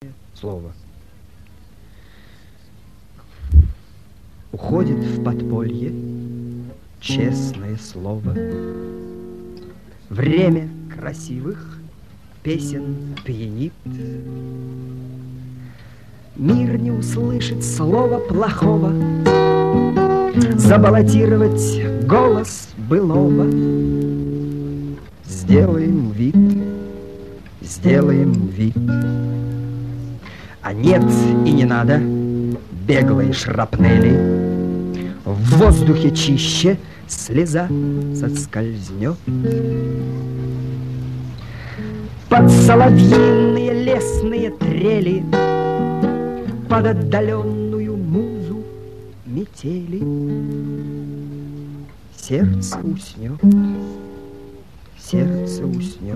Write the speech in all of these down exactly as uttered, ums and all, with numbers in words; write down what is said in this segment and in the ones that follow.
слово. Уходит в подполье честное слово. Время красивых песен пьянит. Мир не услышит слова плохого, забаллотировать голос былого. Сделаем вид, сделаем вид. А нет и не надо беглой шрапнели. В воздухе чище слеза соскользнет. Под соловьиные лесные трели, под отдаленную музу метели сердце уснет, сердце уснет.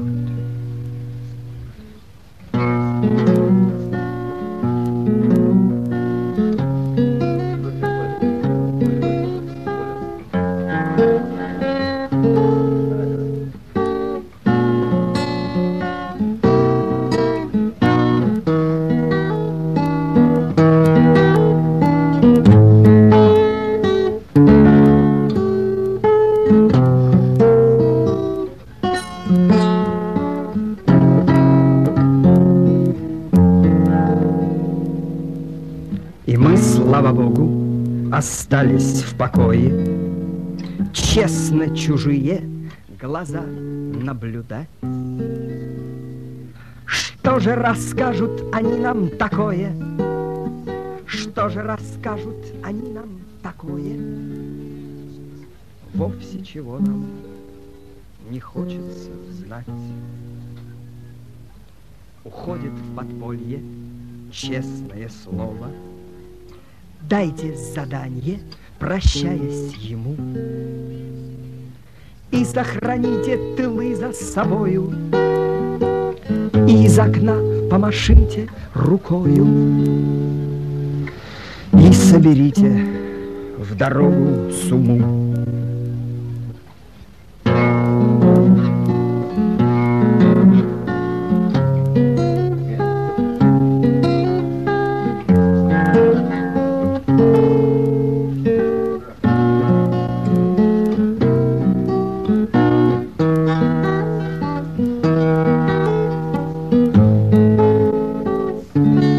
И мы, слава Богу, остались в покое, честно чужие глаза наблюдать. Что же расскажут они нам такое? Что же расскажут они нам такое? Вовсе чего нам не хочется знать. Уходит в подполье честное слово. Дайте задание, прощаясь ему, и сохраните тылы за собою, и из окна помашите рукою, и соберите в дорогу сумму. Thank you.